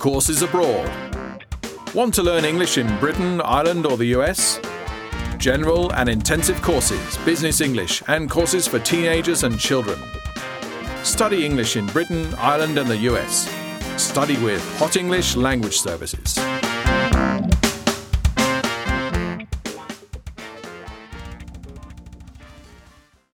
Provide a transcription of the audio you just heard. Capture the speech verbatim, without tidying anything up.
Courses abroad. Want to learn English in Britain, Ireland or the U S? General and intensive courses, business English and courses for teenagers and children. Study English in Britain, Ireland and the U S. Study with Hot English Language Services.